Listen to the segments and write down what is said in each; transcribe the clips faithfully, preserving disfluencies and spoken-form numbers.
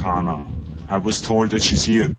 Connor. I was told that she's here.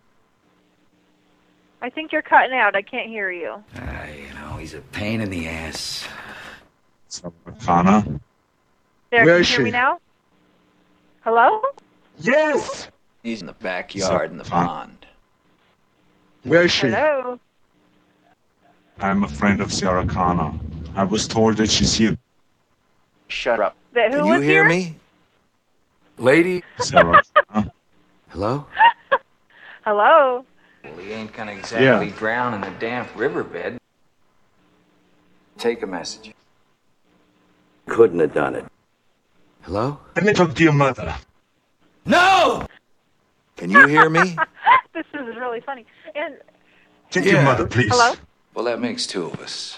I think you're cutting out. I can't hear you. Uh, you know, he's a pain in the ass. Sarah Connor? There, Where can is you hear me she? now? Hello? Yes! He's in the backyard in the Son. pond. Where is she? Hello? I'm a friend of Sarah Connor. I was told that she's here. Shut up. That, who Can you was hear here? me? Lady? Sarah Connor? Hello? Hello? Well, he ain't gonna exactly Yeah. drown in the damp riverbed. Take a message. Couldn't have done it. Hello? Let me talk to your mother. No! Can you hear me? This is really funny. And Take Yeah. your mother, please. hello? Well, that makes two of us.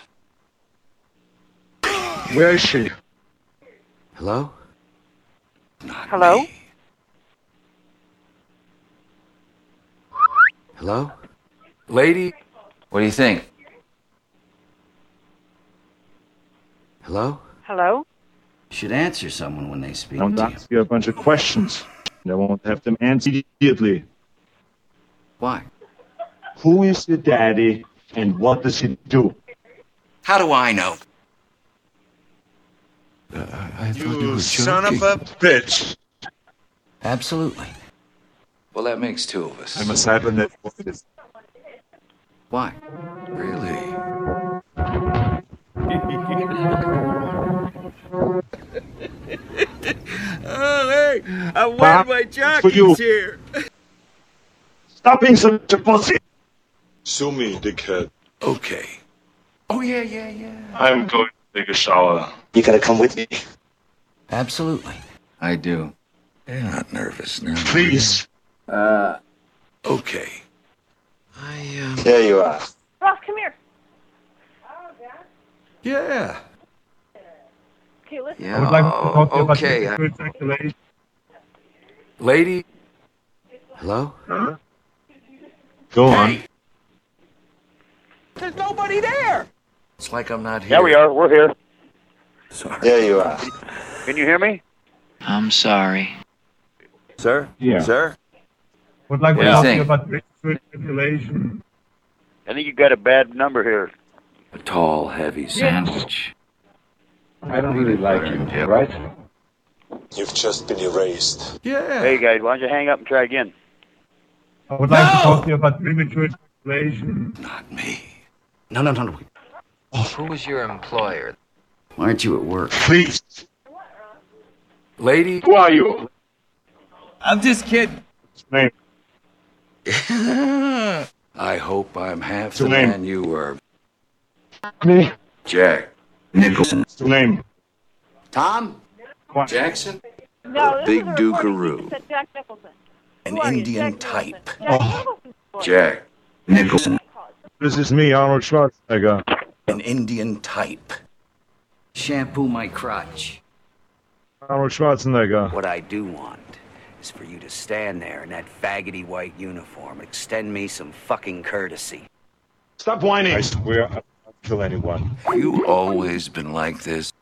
Where is she? Hello? Not Hello? me. Hello? Lady? What do you think? Hello? Hello? You should answer someone when they speak Don't to you. ask you a bunch of questions. They won't have them answered immediately. Why? Who is your daddy and what does he do? How do I know? You son of a bitch. Absolutely. Well, that makes two of us. I'm a cybernetic. Why? Really? Oh, hey, I'm Bob, wearing my for you. jockeys here. Stop being such a pussy! Sue me, dickhead. Okay. Oh, yeah, yeah, yeah. I'm going to take a shower. You gotta come with me. Absolutely. I do. You're not nervous now. Please. Uh, Okay. I, um... there you are. Ross, come here. Yeah. Okay, listen. Yeah, oh, okay. I- Lady? Hello? Go on. There's nobody there. It's like I'm not here. Yeah, we are. We're here. Sorry. There you are. Can you hear me? I'm sorry. Sir? Yeah. Sir? Would like What do you think? about manipulation. I think you got a bad number here. A tall, heavy sandwich. I don't really like you, right? You've just been erased. Yeah. Hey, guys, why don't you hang up and try again? I would like to talk to you about premature ejaculation. Not me. No, no, no, no. Who was your employer? Why aren't you at work? Please. Lady? Who are you? I'm just kidding. Name. I hope I'm half Your the name? man you were. Me. Jack Nicholson. What's your name? Tom? What? Jackson? No, this Big is a recording. Dukaroo. You said Jack Nicholson. An Who are you? Indian Jack type. Nicholson. Jack Oh. Nicholson's voice. Jack Nicholson. This is me, Arnold Schwarzenegger. An Indian type. Shampoo my crotch. Arnold Schwarzenegger. What I do want is for you to stand there in that faggoty white uniform, extend me some fucking courtesy. Stop whining. I swear I won't kill anyone. You always been like this.